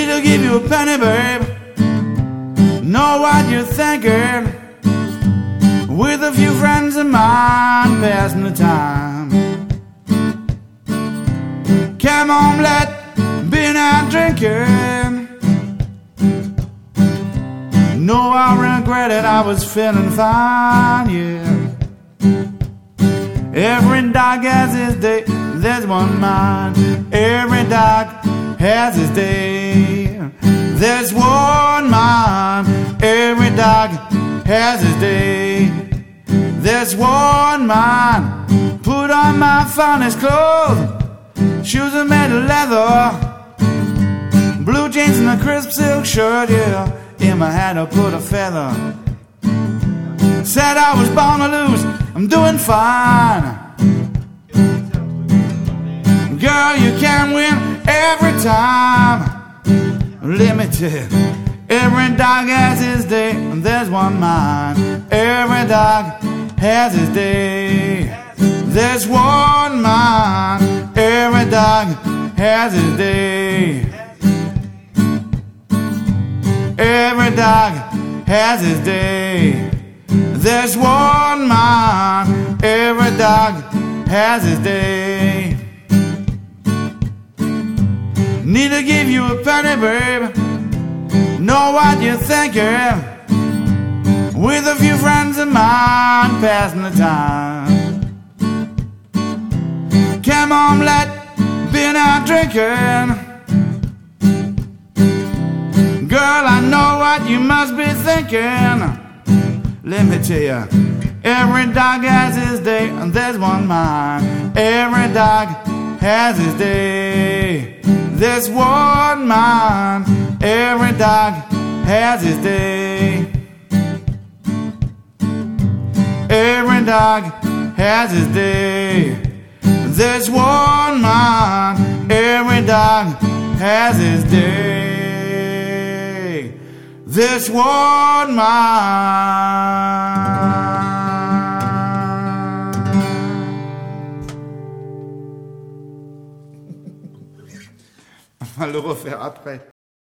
Need to give you a penny, babe. Know what you're thinking. With a few friends of mine, passing the time. Come on, let be not drinking. No, I regret it, I was feeling fine, yeah. Every dog has his day, there's one mine. Every dog has his day, there's one mine. Every dog has his day, there's one mine. Put on my finest clothes, shoes are made of leather, blue jeans and a crisp silk shirt, yeah. In my hat I put a feather. Said I was born to lose, I'm doing fine. Girl, you can win every time. Limited. Every dog has his day, and there's one mine. Every dog has his day, there's one mine. Every dog has his day. Every dog has his day, there's one mine. Every dog has his day. Need to give you a penny, babe. Know what you're thinking. With a few friends of mine, passing the time. Come on, let be not drinking. Girl, I know what you must be thinking. Let me tell you, every dog has his day, and there's one mine. Every dog has his day, there's one mine. Every dog has his day. Every dog has his day, there's one mine. Every dog has his day, there's one mine. On va le refaire après.